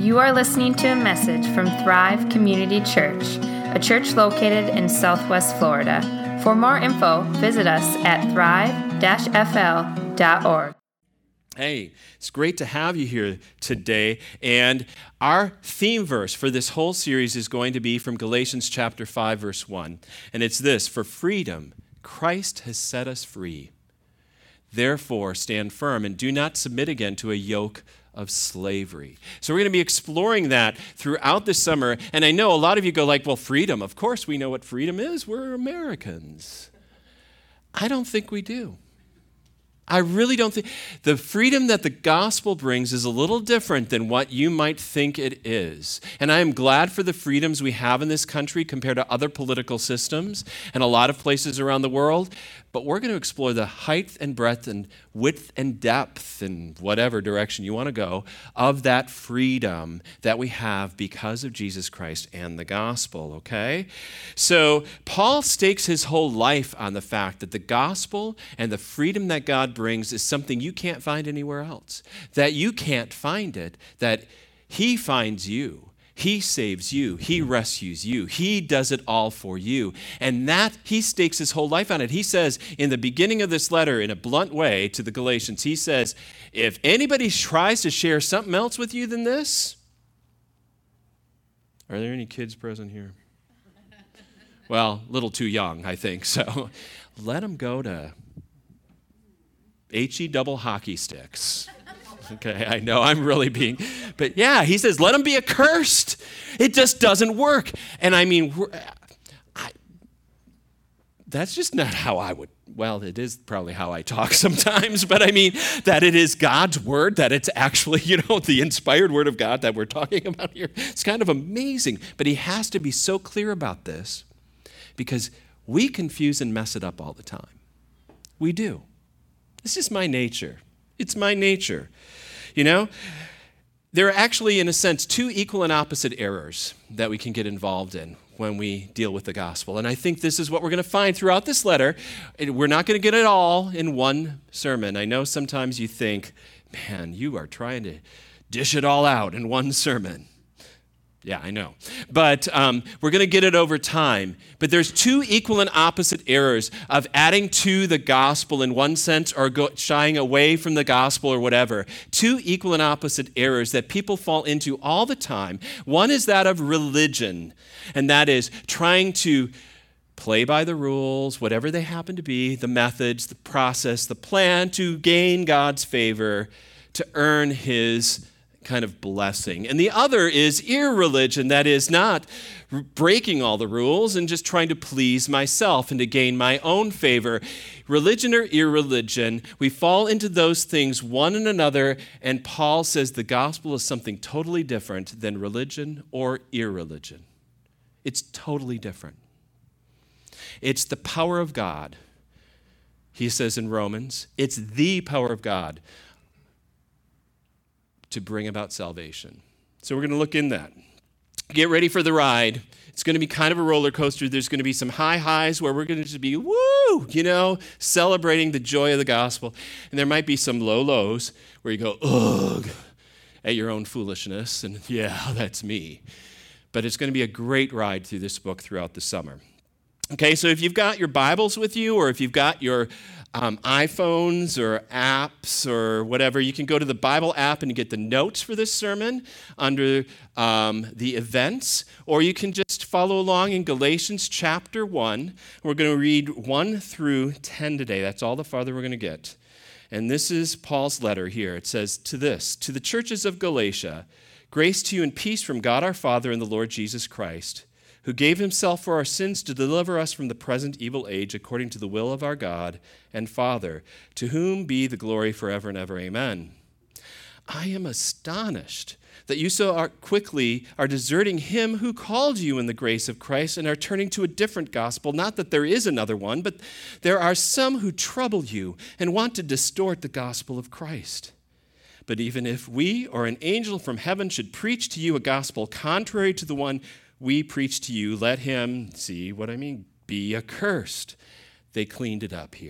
You are listening to a message from Thrive Community Church, a church located in Southwest Florida. For more info, visit us at thrive-fl.org. Hey, it's great to have you here today. And our theme verse for this whole series is going to be from Galatians chapter 5, verse 1. And it's this: for freedom, Christ has set us free. Therefore, stand firm and do not submit again to a yoke of slavery. So we're going to be exploring that throughout this summer. And I know a lot of you go like, well, freedom, of course we know what freedom is. We're Americans. I don't think we do. I really don't think. The freedom that the gospel brings is a little different than what you might think it is. And I am glad for the freedoms we have in this country compared to other political systems and a lot of places around the world. But we're going to explore the height and breadth and width and depth and whatever direction you want to go of that freedom that we have because of Jesus Christ and the gospel, okay? So Paul stakes his whole life on the fact that the gospel and the freedom that God brings is something you can't find anywhere else, that you can't find it, that he finds you. He saves you. He rescues you. He does it all for you. And that, he stakes his whole life on it. He says in the beginning of this letter, in a blunt way to the Galatians, he says, if anybody tries to share something else with you than this, are there any kids present here? Well, a little too young, I think. So let them go to HE double hockey sticks. Okay, I know I'm really being, but yeah, he says, let them be accursed. It just doesn't work. And I mean, that's just not how I would, well, it is probably how I talk sometimes, but I mean, that it is God's word, that it's actually, the inspired word of God that we're talking about here. It's kind of amazing, but he has to be so clear about this because we confuse and mess it up all the time. We do. This is my nature. It's my nature. There are actually, in a sense, two equal and opposite errors that we can get involved in when we deal with the gospel. And I think this is what we're going to find throughout this letter. We're not going to get it all in one sermon. I know sometimes you think, man, you are trying to dish it all out in one sermon. Yeah, I know. But we're going to get it over time. But there's two equal and opposite errors of adding to the gospel in one sense or shying away from the gospel or whatever. Two equal and opposite errors that people fall into all the time. One is that of religion, and that is trying to play by the rules, whatever they happen to be, the methods, the process, the plan to gain God's favor, to earn his kind of blessing. And the other is irreligion, that is not breaking all the rules and just trying to please myself and to gain my own favor. Religion or irreligion, we fall into those things one and another, and Paul says the gospel is something totally different than religion or irreligion. It's totally different. It's the power of God. He says in Romans, it's the power of God to bring about salvation. So we're going to look in that. Get ready for the ride. It's going to be kind of a roller coaster. There's going to be some high highs where we're going to just be, woo, celebrating the joy of the gospel. And there might be some low lows where you go, ugh, at your own foolishness. And yeah, that's me. But it's going to be a great ride through this book throughout the summer. Okay, so if you've got your Bibles with you or if you've got your iPhones or apps or whatever, you can go to the Bible app and get the notes for this sermon under the events, or you can just follow along in Galatians chapter 1. We're going to read 1 through 10 today. That's all the farther we're going to get. And this is Paul's letter here. It says, to the churches of Galatia, grace to you and peace from God our Father and the Lord Jesus Christ, who gave himself for our sins to deliver us from the present evil age according to the will of our God and Father, to whom be the glory forever and ever. Amen. I am astonished that you so quickly are deserting him who called you in the grace of Christ and are turning to a different gospel. Not that there is another one, but there are some who trouble you and want to distort the gospel of Christ. But even if we or an angel from heaven should preach to you a gospel contrary to the one we preach to you, let him, see what I mean, be accursed. They cleaned it up here.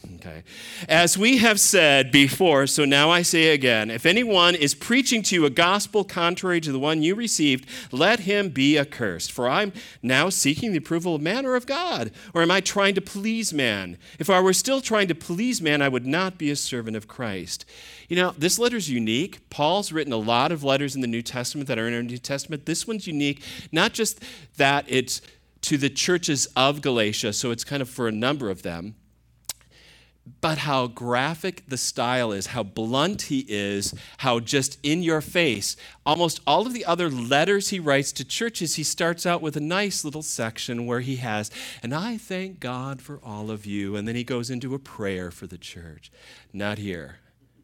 Okay. As we have said before, so now I say again, if anyone is preaching to you a gospel contrary to the one you received, let him be accursed. For I'm now seeking the approval of man or of God, or am I trying to please man? If I were still trying to please man, I would not be a servant of Christ. You know, this letter is unique. Paul's written a lot of letters in the New Testament that are in our New Testament. This one's unique, not just that it's to the churches of Galatia, so it's kind of for a number of them, but how graphic the style is, how blunt he is, how just in your face. Almost all of the other letters he writes to churches, he starts out with a nice little section where he has, and I thank God for all of you, and then he goes into a prayer for the church. Not here.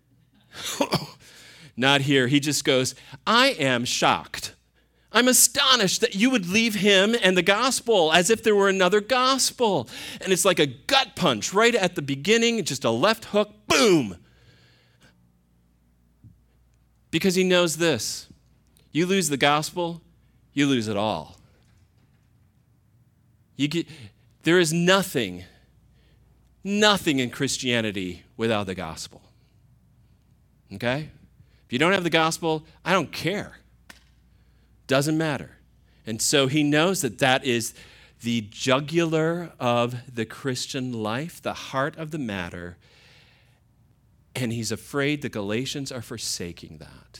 Not here. He just goes, I am shocked. I'm astonished that you would leave him and the gospel as if there were another gospel. And it's like a gut punch right at the beginning, just a left hook, boom. Because he knows this. You lose the gospel, you lose it all. There is nothing in Christianity without the gospel. Okay? If you don't have the gospel, I don't care. Doesn't matter. And so he knows that that is the jugular of the Christian life, the heart of the matter, and he's afraid the Galatians are forsaking that.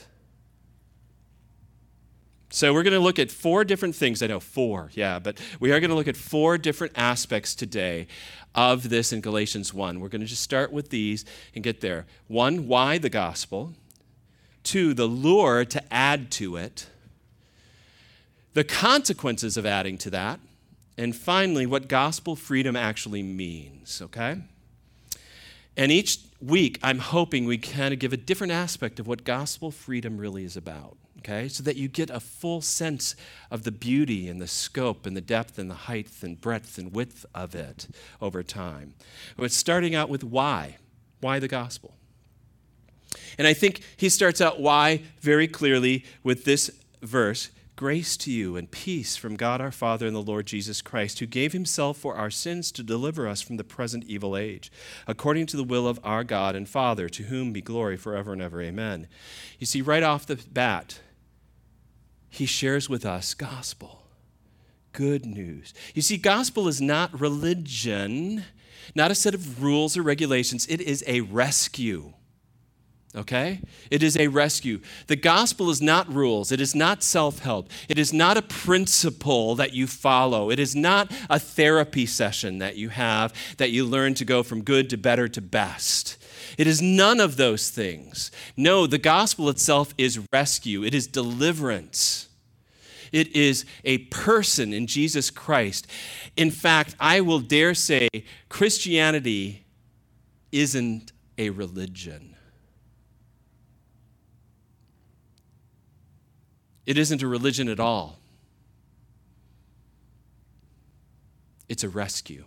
So we're going to look at 4 different things. I know 4, but we are going to look at 4 different aspects today of this in Galatians 1. We're going to just start with these and get there. 1, why the gospel? 2, the lure to add to it. The consequences of adding to that, and finally, what gospel freedom actually means, okay? And each week, I'm hoping we kind of give a different aspect of what gospel freedom really is about, okay? So that you get a full sense of the beauty and the scope and the depth and the height and breadth and width of it over time. But starting out with why. Why the gospel? And I think he starts out why very clearly with this verse. Grace to you and peace from God our Father and the Lord Jesus Christ, who gave himself for our sins to deliver us from the present evil age, according to the will of our God and Father, to whom be glory forever and ever. Amen. You see, right off the bat, he shares with us gospel, good news. You see, gospel is not religion, not a set of rules or regulations. It is a rescue. Okay? It is a rescue. The gospel is not rules. It is not self-help. It is not a principle that you follow. It is not a therapy session that you have that you learn to go from good to better to best. It is none of those things. No, the gospel itself is rescue. It is deliverance. It is a person in Jesus Christ. In fact, I will dare say Christianity isn't a religion. It isn't a religion at all. It's a rescue.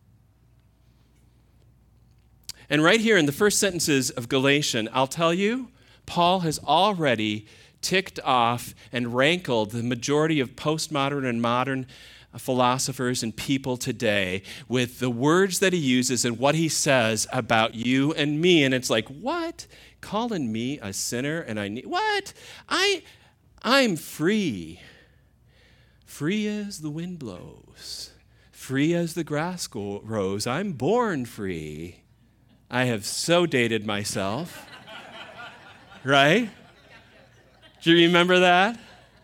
And right here in the first sentences of Galatians, I'll tell you, Paul has already ticked off and rankled the majority of postmodern and modern philosophers and people today with the words that he uses and what he says about you and me. And it's like, what? Calling me a sinner and I need, what? I'm free. Free as the wind blows. Free as the grass grows. I'm born free. I have so dated myself. Right? Do you remember that?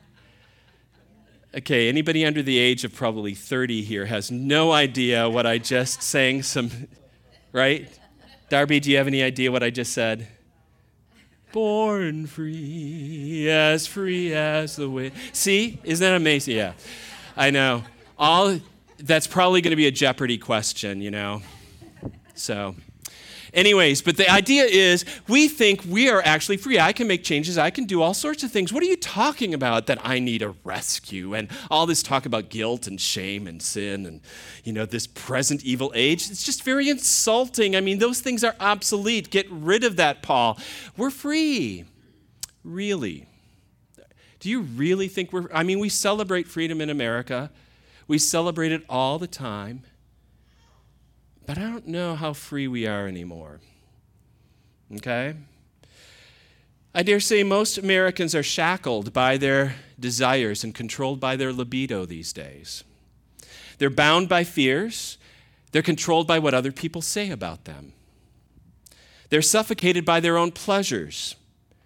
Okay, anybody under the age of probably 30 here has no idea what I just sang right? Darby, do you have any idea what I just said? Born free as the wind. See? Isn't that amazing? Yeah, I know. That's probably going to be a Jeopardy question, So, anyways, but the idea is we think we are actually free. I can make changes. I can do all sorts of things. What are you talking about that I need a rescue? And all this talk about guilt and shame and sin and, this present evil age, it's just very insulting. I mean, those things are obsolete. Get rid of that, Paul. We're free. Really? Do you really think we celebrate freedom in America. We celebrate it all the time. but I don't know how free we are anymore. Okay? I dare say most Americans are shackled by their desires and controlled by their libido these days. They're bound by fears. They're controlled by what other people say about them. They're suffocated by their own pleasures.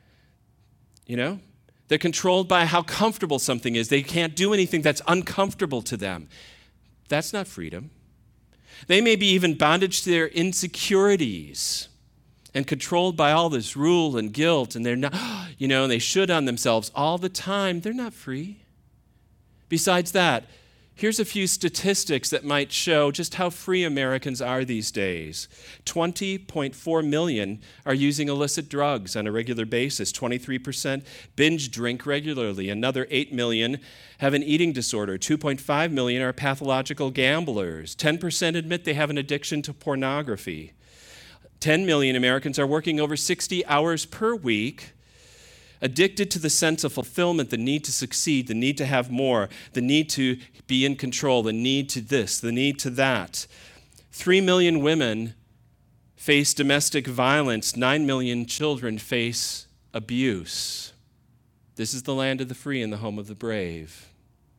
They're controlled by how comfortable something is. They can't do anything that's uncomfortable to them. That's not freedom. They may be even bondage to their insecurities and controlled by all this rule and guilt, and they're not, and they should on themselves all the time. They're not free. Besides that, here's a few statistics that might show just how free Americans are these days. 20.4 million are using illicit drugs on a regular basis. 23% binge drink regularly. Another 8 million have an eating disorder. 2.5 million are pathological gamblers. 10% admit they have an addiction to pornography. 10 million Americans are working over 60 hours per week, addicted to the sense of fulfillment, the need to succeed, the need to have more, the need to be in control, the need to this, the need to that. 3 million women face domestic violence. 9 million children face abuse. This is the land of the free and the home of the brave.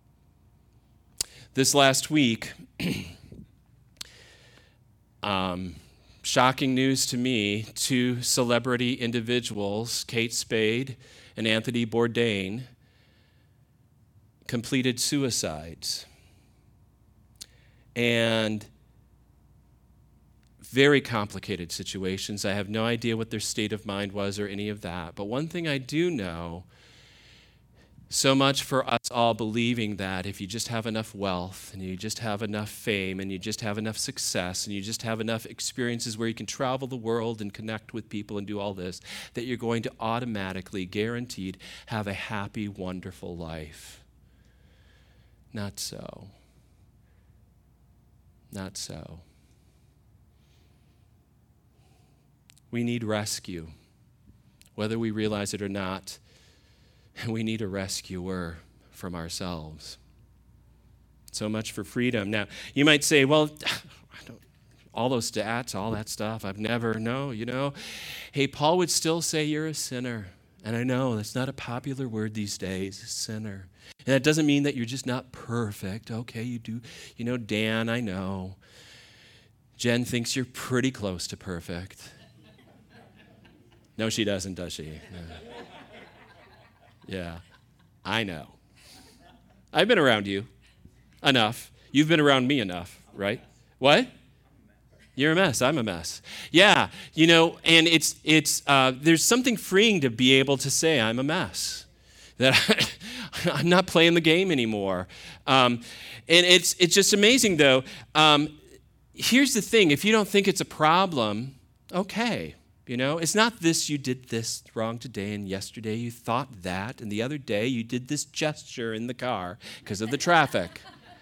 This last week, shocking news to me, 2 celebrity individuals, Kate Spade and Anthony Bourdain, completed suicides. And very complicated situations. I have no idea what their state of mind was or any of that. But one thing I do know, so much for us all believing that if you just have enough wealth and you just have enough fame and you just have enough success and you just have enough experiences where you can travel the world and connect with people and do all this, that you're going to automatically, guaranteed, have a happy, wonderful life. Not so. Not so. We need rescue, whether we realize it or not. We need a rescuer from ourselves. So much for freedom. Now, you might say, well, all those stats, all that stuff, Hey, Paul would still say you're a sinner. And I know that's not a popular word these days, sinner. And that doesn't mean that you're just not perfect. Okay, you do. Dan, I know. Jen thinks you're pretty close to perfect. No, she doesn't, does she? No. Yeah, I know. I've been around you enough. You've been around me enough, right? What? You're a mess. I'm a mess. Yeah, and it's there's something freeing to be able to say I'm a mess. That I'm not playing the game anymore. And it's just amazing, though. Here's the thing. If you don't think it's a problem, okay. It's not this, you did this wrong today, and yesterday you thought that, and the other day you did this gesture in the car because of the traffic.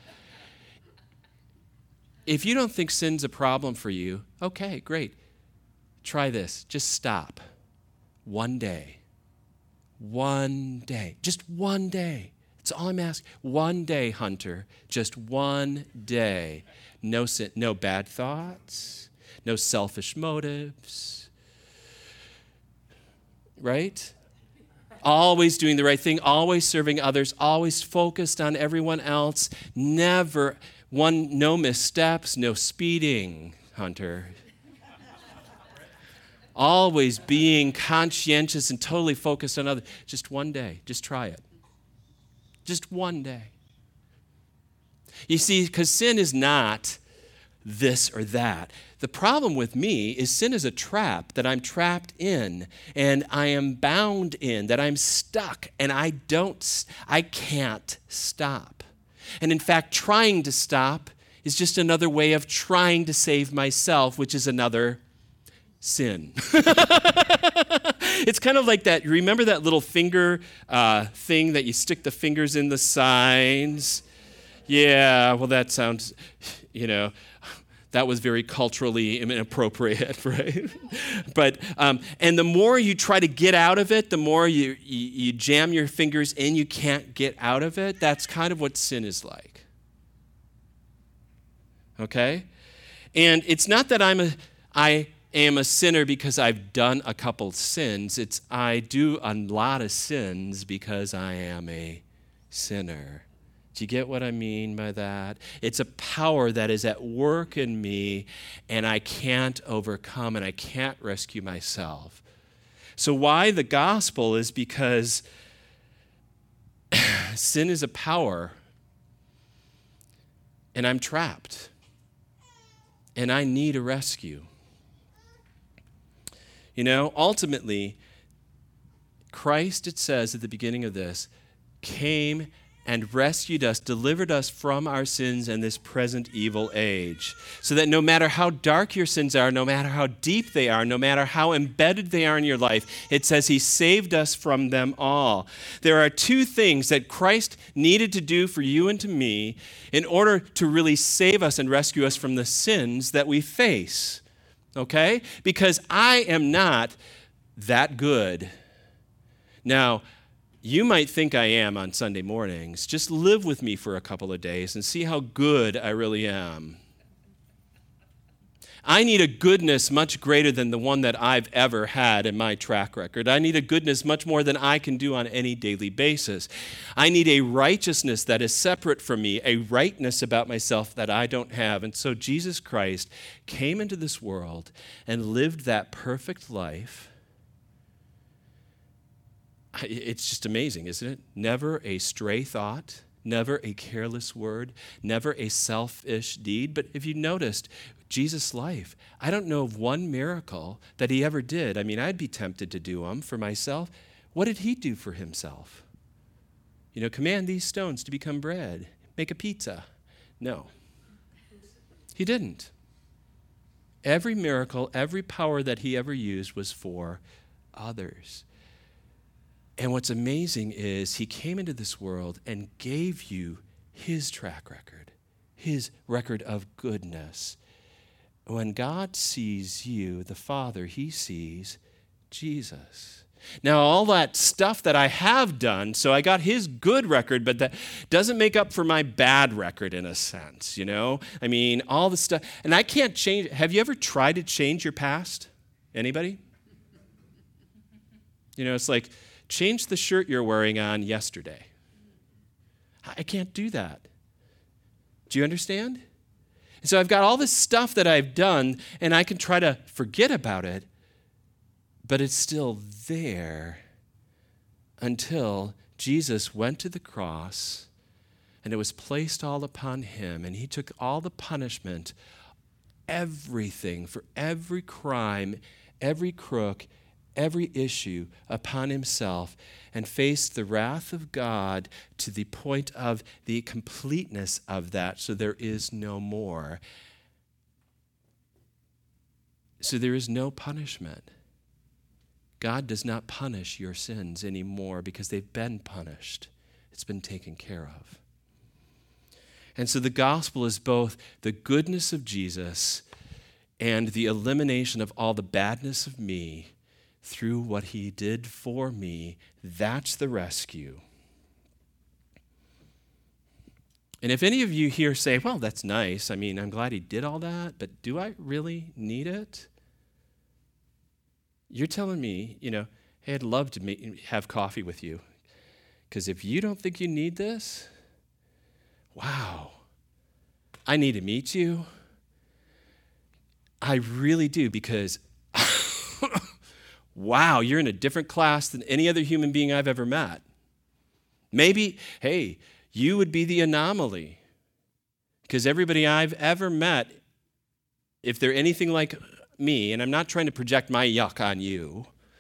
If you don't think sin's a problem for you, okay, great. Try this. Just stop. One day. One day. Just one day. That's all I'm asking. One day, Hunter. Just one day. No sin, no bad thoughts, no selfish motives. Right? Always doing the right thing, always serving others, always focused on everyone else, no missteps, no speeding, Hunter. Always being conscientious and totally focused on others. Just one day, just try it. Just one day. You see, because sin is not this or that. The problem with me is sin is a trap that I'm trapped in and I am bound in, that I'm stuck and I can't stop. And in fact, trying to stop is just another way of trying to save myself, which is another sin. It's kind of like that. You remember that little finger thing that you stick the fingers in the signs? Yeah, well, that sounds, that was very culturally inappropriate, right? But, and the more you try to get out of it, the more you jam your fingers in, you can't get out of it. That's kind of what sin is like. Okay? And it's not that I am a sinner because I've done a couple sins. It's I do a lot of sins because I am a sinner. Do you get what I mean by that? It's a power that is at work in me, and I can't overcome, and I can't rescue myself. So why the gospel is because sin is a power, and I'm trapped, and I need a rescue. You know, ultimately, Christ, it says at the beginning of this, came and rescued us, delivered us from our sins and this present evil age. So that no matter how dark your sins are, no matter how deep they are, no matter how embedded they are in your life, it says he saved us from them all. There are two things that Christ needed to do for you and to me in order to really save us and rescue us from the sins that we face. Okay? Because I am not that good. Now, you might think I am on Sunday mornings. Just live with me for a couple of days and see how good I really am. I need a goodness much greater than the one that I've ever had in my track record. I need a goodness much more than I can do on any daily basis. I need a righteousness that is separate from me, a rightness about myself that I don't have. And so Jesus Christ came into this world and lived that perfect life. It's just amazing, isn't it? Never a stray thought, never a careless word, never a selfish deed. But if you noticed, Jesus' life, I don't know of one miracle that he ever did. I mean, I'd be tempted to do them for myself. What did he do for himself? You know, command these stones to become bread. Make a pizza. No. He didn't. Every miracle, every power that he ever used was for others. And what's amazing is he came into this world and gave you his track record, his record of goodness. When God sees you, the Father, he sees Jesus. Now, all that stuff that I have done, so I got his good record, but that doesn't make up for my bad record in a sense, you know? I mean, all the stuff, and I can't change. Have you ever tried to change your past? Anybody? You know, it's like, change the shirt you're wearing on yesterday. I can't do that. Do you understand? And so I've got all this stuff that I've done, and I can try to forget about it, but it's still there until Jesus went to the cross, and it was placed all upon him, and he took all the punishment, everything, for every crime, every crook, every issue upon himself, and faced the wrath of God to the point of the completeness of that, so there is no more. So there is no punishment. God does not punish your sins anymore because they've been punished. It's been taken care of. And so the gospel is both the goodness of Jesus and the elimination of all the badness of me through what he did for me. That's the rescue. And if any of you here say, well, that's nice. I mean, I'm glad he did all that, but do I really need it? You're telling me, you know, hey, I'd love to have coffee with you. Because if you don't think you need this, wow, I need to meet you. I really do, because wow, you're in a different class than any other human being I've ever met. Maybe, hey, you would be the anomaly. Because everybody I've ever met, if they're anything like me, and I'm not trying to project my yuck on you,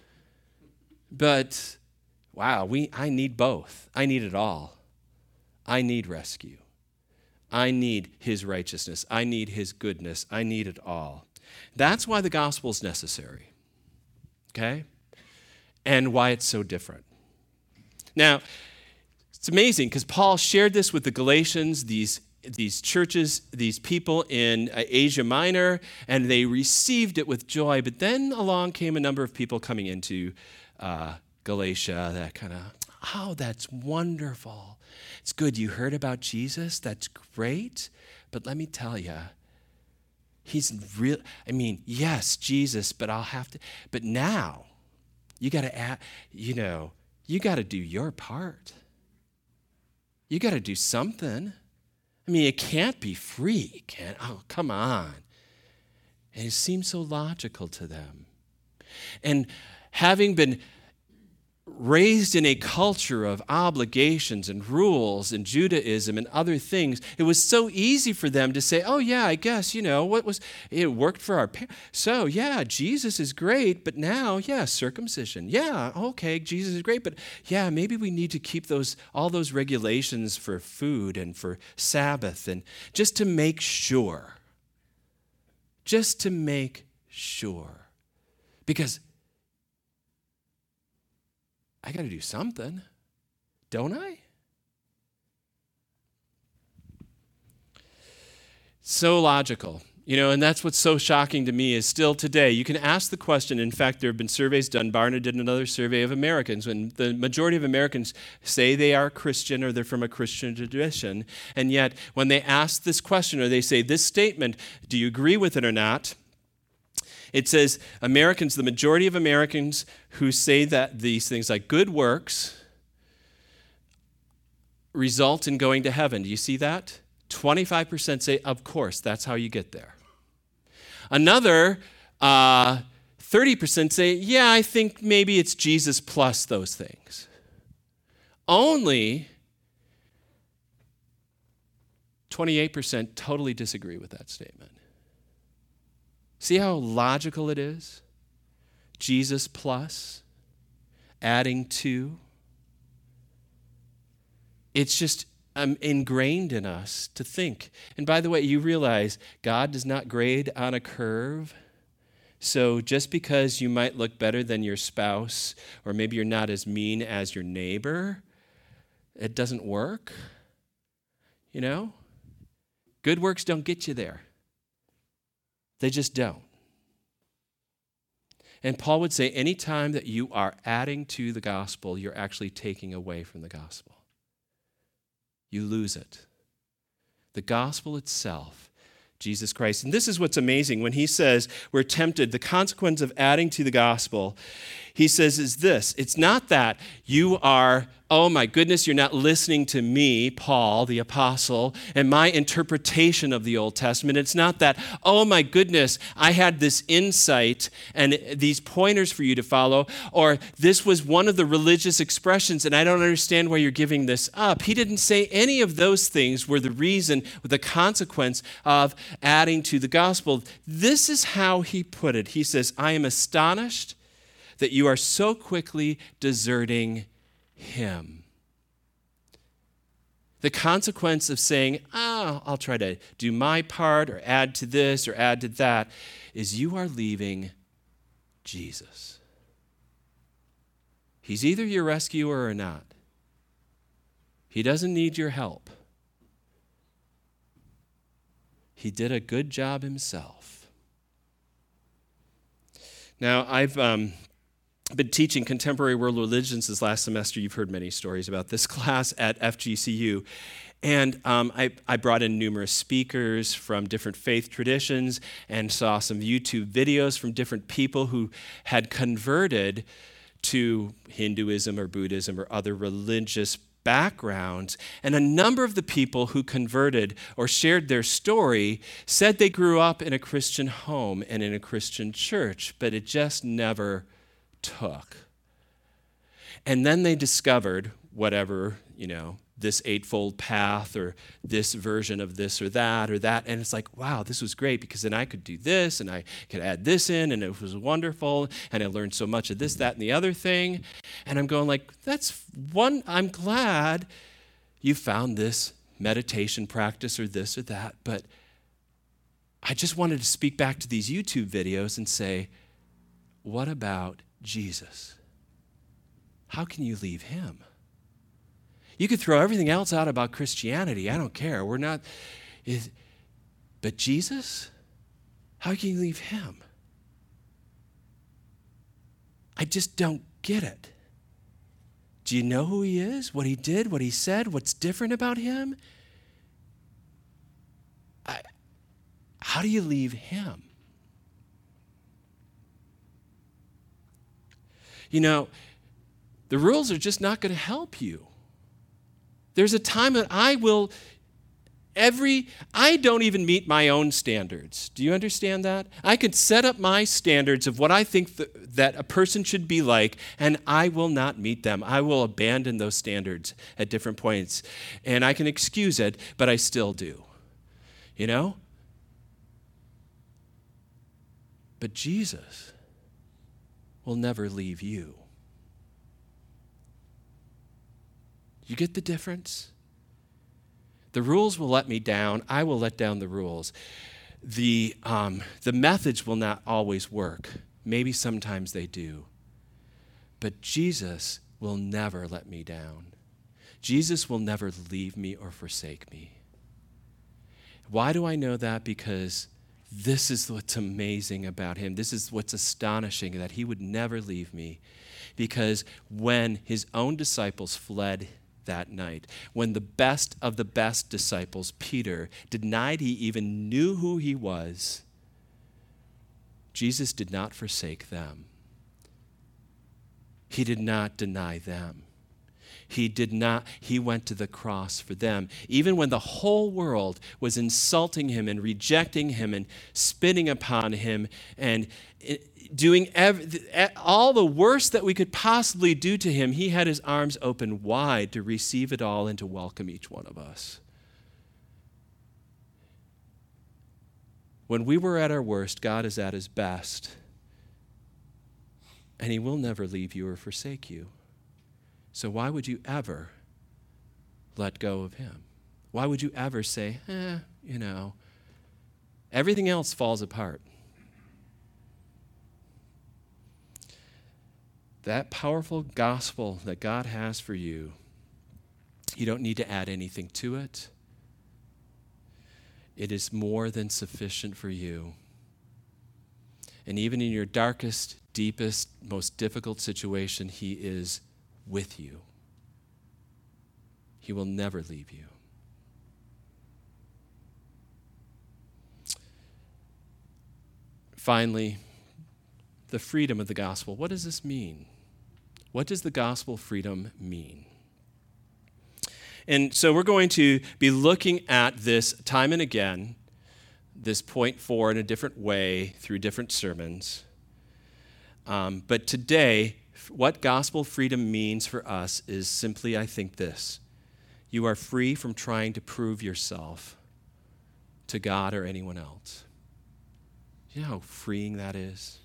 but wow, I need both. I need it all. I need rescue. I need his righteousness. I need his goodness. I need it all. That's why the gospel is necessary. Okay? And why it's so different. Now, it's amazing because Paul shared this with the Galatians, these churches, these people in Asia Minor, and they received it with joy. But then along came a number of people coming into Galatia that kind of, oh, that's wonderful. It's good you heard about Jesus. That's great. But let me tell you, He's real. I mean, yes, Jesus, but but now you got to add, you got to do your part. You got to do something. I mean, it can't be free. It can't. Oh, come on. And it seems so logical to them. And having been raised in a culture of obligations and rules and Judaism and other things, it was so easy for them to say, oh yeah, I guess, it worked for our parents. So yeah, Jesus is great, but now, yeah, circumcision. Yeah, okay, Jesus is great, but yeah, maybe we need to keep all those regulations for food and for Sabbath, and just to make sure. Just to make sure. Because I got to do something, don't I? So logical, and that's what's so shocking to me is still today. You can ask the question. In fact, there have been surveys done. Barna did another survey of Americans, and the majority of Americans say they are Christian or they're from a Christian tradition, and yet when they ask this question or they say this statement, do you agree with it or not? It says the majority of Americans who say that these things like good works result in going to heaven. Do you see that? 25% say, of course, that's how you get there. Another 30% say, yeah, I think maybe it's Jesus plus those things. Only 28% totally disagree with that statement. See how logical it is? Jesus plus, adding to. It's just ingrained in us to think. And by the way, you realize God does not grade on a curve. So just because you might look better than your spouse, or maybe you're not as mean as your neighbor, it doesn't work. Good works don't get you there. They just don't. And Paul would say anytime that you are adding to the gospel, you're actually taking away from the gospel. You lose it. The gospel itself, Jesus Christ. And this is what's amazing. When he says we're tempted, the consequence of adding to the gospel, he says is this. It's not that you are, oh my goodness, you're not listening to me, Paul, the apostle, and my interpretation of the Old Testament. It's not that, oh my goodness, I had this insight and these pointers for you to follow, or this was one of the religious expressions and I don't understand why you're giving this up. He didn't say any of those things were the reason, the consequence of adding to the gospel. This is how he put it. He says, I am astonished that you are so quickly deserting him. The consequence of saying, I'll try to do my part or add to this or add to that, is you are leaving Jesus. He's either your rescuer or not. He doesn't need your help. He did a good job himself. Now, I've been teaching contemporary world religions this last semester. You've heard many stories about this class at FGCU. And I brought in numerous speakers from different faith traditions and saw some YouTube videos from different people who had converted to Hinduism or Buddhism or other religious backgrounds. And a number of the people who converted or shared their story said they grew up in a Christian home and in a Christian church, but it just never took. And then they discovered whatever, this eightfold path or this version of this or that. And it's like, wow, this was great because then I could do this and I could add this in and it was wonderful. And I learned so much of this, that, and the other thing. And I'm going like, I'm glad you found this meditation practice or this or that. But I just wanted to speak back to these YouTube videos and say, what about Jesus? How can you leave him? You could throw everything else out about Christianity. I don't care. But Jesus? How can you leave him? I just don't get it. Do you know who he is? What he did? What he said? What's different about him? How do you leave him? You know, the rules are just not going to help you. There's a time that I don't even meet my own standards. Do you understand that? I could set up my standards of what I think that a person should be like, and I will not meet them. I will abandon those standards at different points. And I can excuse it, but I still do. You know? But Jesus will never leave you. You get the difference? The rules will let me down. I will let down the rules. The methods will not always work. Maybe sometimes they do. But Jesus will never let me down. Jesus will never leave me or forsake me. Why do I know that? Because this is what's amazing about him. This is what's astonishing, that he would never leave me. Because when his own disciples fled that night, when the best of the best disciples, Peter, denied he even knew who he was, Jesus did not forsake them. He did not deny them. He went to the cross for them. Even when the whole world was insulting him and rejecting him and spitting upon him and doing all the worst that we could possibly do to him, he had his arms open wide to receive it all and to welcome each one of us. When we were at our worst, God is at his best. And he will never leave you or forsake you. So why would you ever let go of him? Why would you ever say, everything else falls apart? That powerful gospel that God has for you, you don't need to add anything to it. It is more than sufficient for you. And even in your darkest, deepest, most difficult situation, he is with you. He will never leave you. Finally, the freedom of the gospel. What does this mean? What does the gospel freedom mean? And so we're going to be looking at this time and again, this point 4 in a different way through different sermons. But today, what gospel freedom means for us is simply, I think, this. You are free from trying to prove yourself to God or anyone else. You know how freeing that is?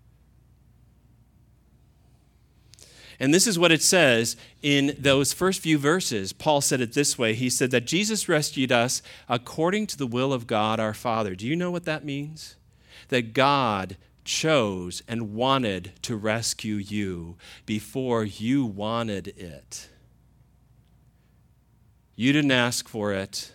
And this is what it says in those first few verses. Paul said it this way. He said that Jesus rescued us according to the will of God our Father. Do you know what that means? That God chose and wanted to rescue you before you wanted it. You didn't ask for it.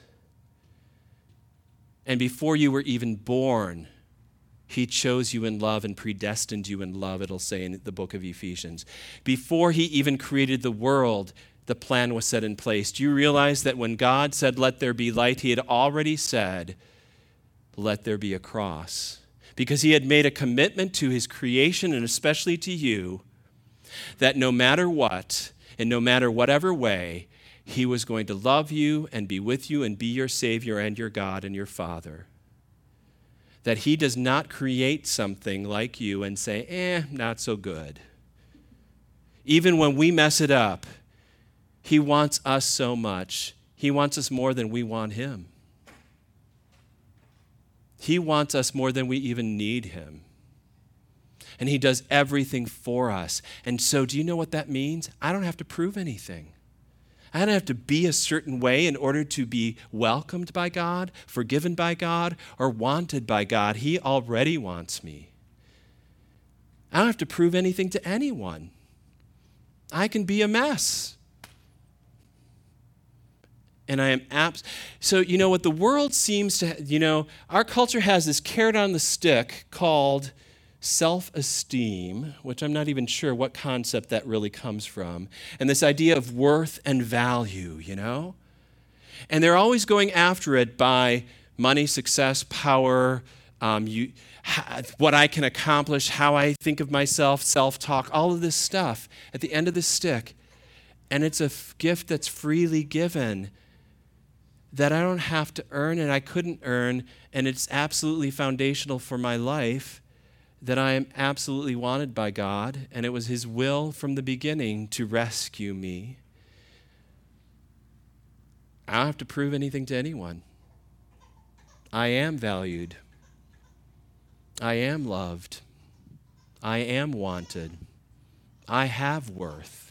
And before you were even born, he chose you in love and predestined you in love, it'll say in the book of Ephesians. Before he even created the world, the plan was set in place. Do you realize that when God said, "Let there be light," he had already said, "Let there be a cross." Because he had made a commitment to his creation, and especially to you, that no matter what, and no matter whatever way, he was going to love you and be with you and be your Savior and your God and your Father. That he does not create something like you and say, not so good. Even when we mess it up, he wants us so much. He wants us more than we want him. He wants us more than we even need him. And he does everything for us. And so do you know what that means? I don't have to prove anything. I don't have to be a certain way in order to be welcomed by God, forgiven by God, or wanted by God. He already wants me. I don't have to prove anything to anyone. I can be a mess. And I am So, you know what the world seems to, our culture has this carrot on the stick called self-esteem, which I'm not even sure what concept that really comes from, and this idea of worth and value, And they're always going after it by money, success, power, what I can accomplish, how I think of myself, self-talk, all of this stuff at the end of the stick. And it's a gift that's freely given that I don't have to earn and I couldn't earn, and it's absolutely foundational for my life, that I am absolutely wanted by God, and it was his will from the beginning to rescue me. I don't have to prove anything to anyone. I am valued. I am loved. I am wanted. I have worth.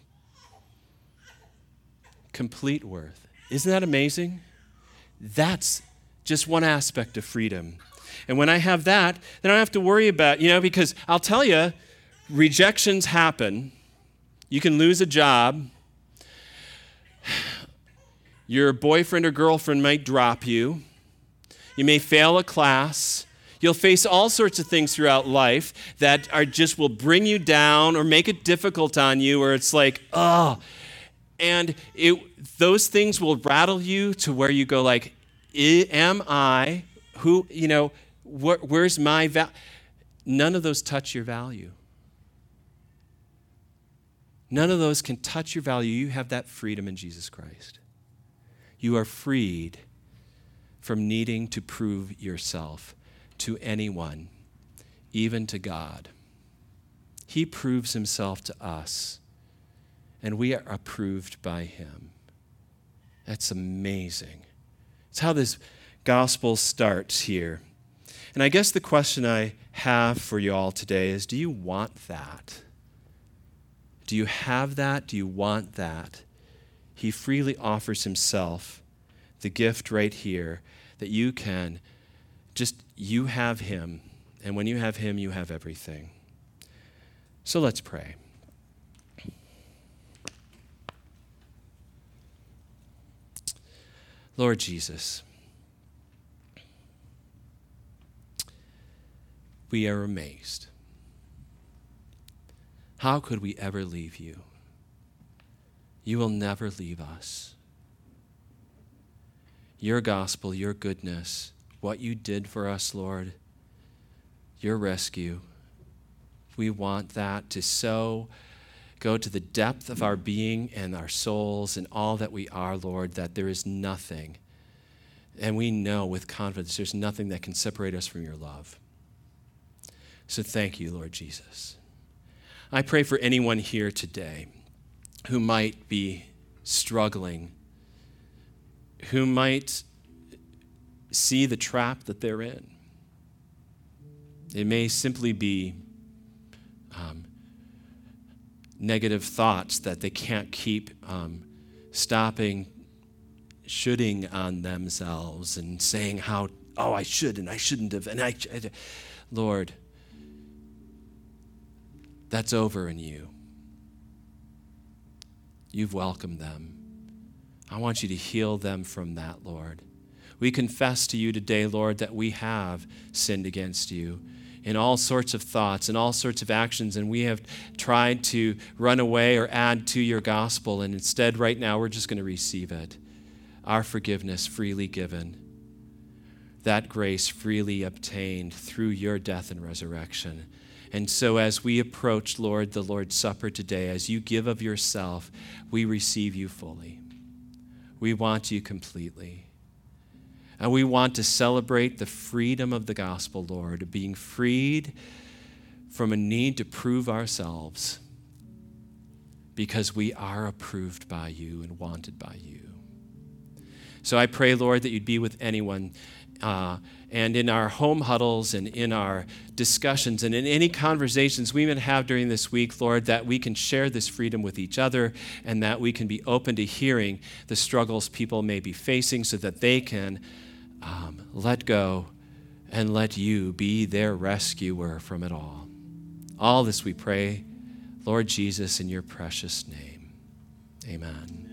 Complete worth. Isn't that amazing? That's just one aspect of freedom. And when I have that, then I don't have to worry about, because I'll tell you, rejections happen. You can lose a job. Your boyfriend or girlfriend might drop you. You may fail a class. You'll face all sorts of things throughout life that will bring you down or make it difficult on you, or it's like, oh. And those things will rattle you to where you go like, am I, where's my value? None of those touch your value. None of those can touch your value. You have that freedom in Jesus Christ. You are freed from needing to prove yourself to anyone, even to God. He proves himself to us, and we are approved by him. That's amazing. It's how this gospel starts here. And I guess the question I have for you all today is, do you want that? Do you have that? Do you want that? He freely offers himself, the gift right here, that you have him. And when you have him, you have everything. So let's pray. Lord Jesus, we are amazed. How could we ever leave you? You will never leave us. Your gospel, your goodness, what you did for us, Lord, your rescue, we want that to go to the depth of our being and our souls and all that we are, Lord, that there is nothing, and we know with confidence there's nothing that can separate us from your love. So thank you, Lord Jesus. I pray for anyone here today who might be struggling, who might see the trap that they're in. It may simply be negative thoughts that they can't keep stopping shoulding on themselves and saying I should and I shouldn't have. And Lord, that's over in you. You've welcomed them. I want you to heal them from that, Lord. We confess to you today, Lord, that we have sinned against you in all sorts of thoughts and all sorts of actions, and we have tried to run away or add to your gospel, and instead right now we're just going to receive it. Our forgiveness freely given, that grace freely obtained through your death and resurrection. And so as we approach, Lord, the Lord's Supper today, as you give of yourself, we receive you fully. We want you completely. And we want to celebrate the freedom of the gospel, Lord, being freed from a need to prove ourselves because we are approved by you and wanted by you. So I pray, Lord, that you'd be with anyone and in our home huddles and in our discussions and in any conversations we might have during this week, Lord, that we can share this freedom with each other and that we can be open to hearing the struggles people may be facing so that they can let go and let you be their rescuer from it all. All this we pray, Lord Jesus, in your precious name. Amen.